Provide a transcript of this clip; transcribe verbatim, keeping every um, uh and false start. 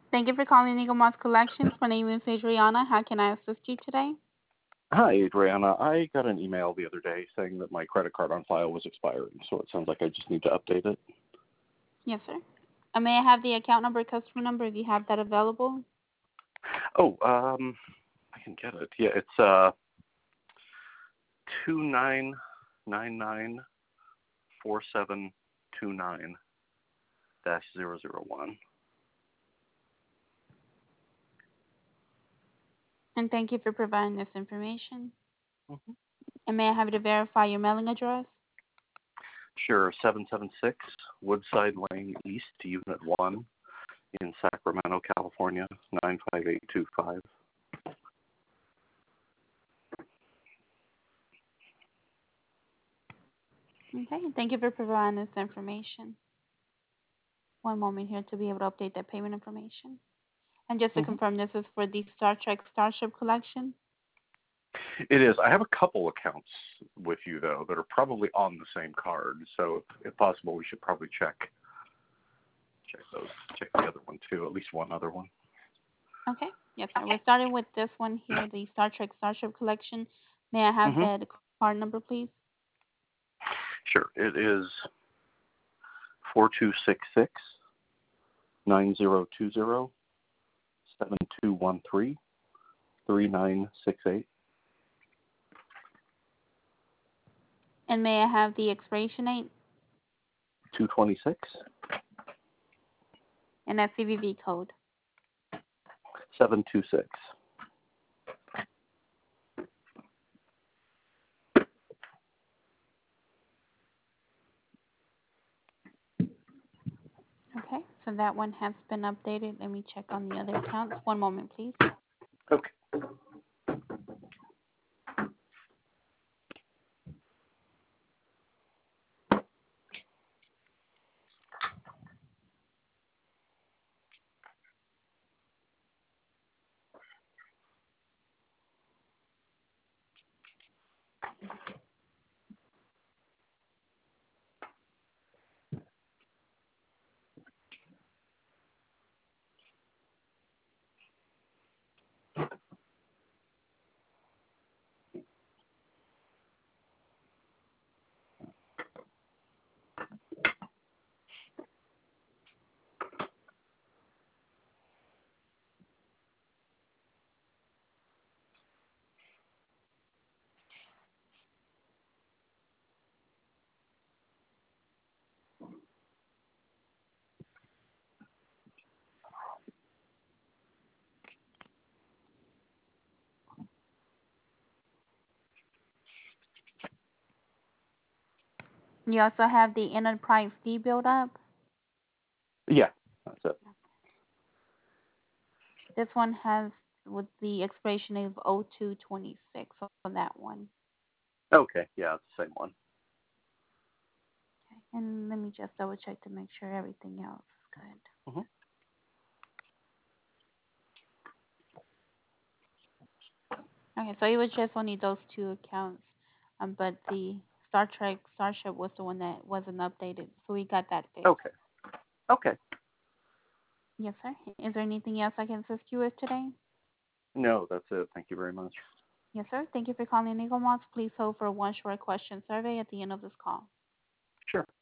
Thank you for calling Eagle Moss Collections. My name is Adriana. How can I assist you today? Hi, Adriana. I got an email the other day saying that my credit card on file was expiring, so it sounds like I just need to update it. Yes, sir. Uh, may I have the account number, customer number, if you have that available? Oh, um, I can get it. Yeah, it's uh two nine nine nine four seven two nine dash zero zero one. And thank you for providing this information. Mm-hmm. And may I have you to verify your mailing address? Sure, seven seven six Woodside Lane East, Unit one, in Sacramento, California, nine five eight two five. Okay, thank you for providing this information. One moment here to be able to update that payment information. And just to Mm-hmm. confirm, this is for the Star Trek Starship Collection? It is. I have a couple accounts with you though that are probably on the same card, so if, if possible, we should probably check check those, check the other one too, at least one other one. Okay, yes, sir. We're starting with this one here, the Star Trek Starship Collection. May I have Mm-hmm. that card number, please? Sure. It is four two six six nine zero two zero seven two one three three nine six eight. And may I have the expiration date Two twenty six and that C V V code? seven two six. Okay, so that one has been updated. Let me check on the other accounts. One moment, please. Okay. You also have the enterprise fee build up. Yeah, that's it. This one has with the expiration of oh two twenty-six on that one. Okay, yeah, it's the same one. Okay, and let me just double check to make sure everything else is good. Mm-hmm. Okay, so it was just only those two accounts, um, but the Star Trek Starship was the one that wasn't updated, so we got that fixed. Okay. Okay. Yes, sir. Is there anything else I can assist you with today? No, that's it. Thank you very much. Yes, sir. Thank you for calling Eagle Moss. Please hold for one short question survey at the end of this call. Sure.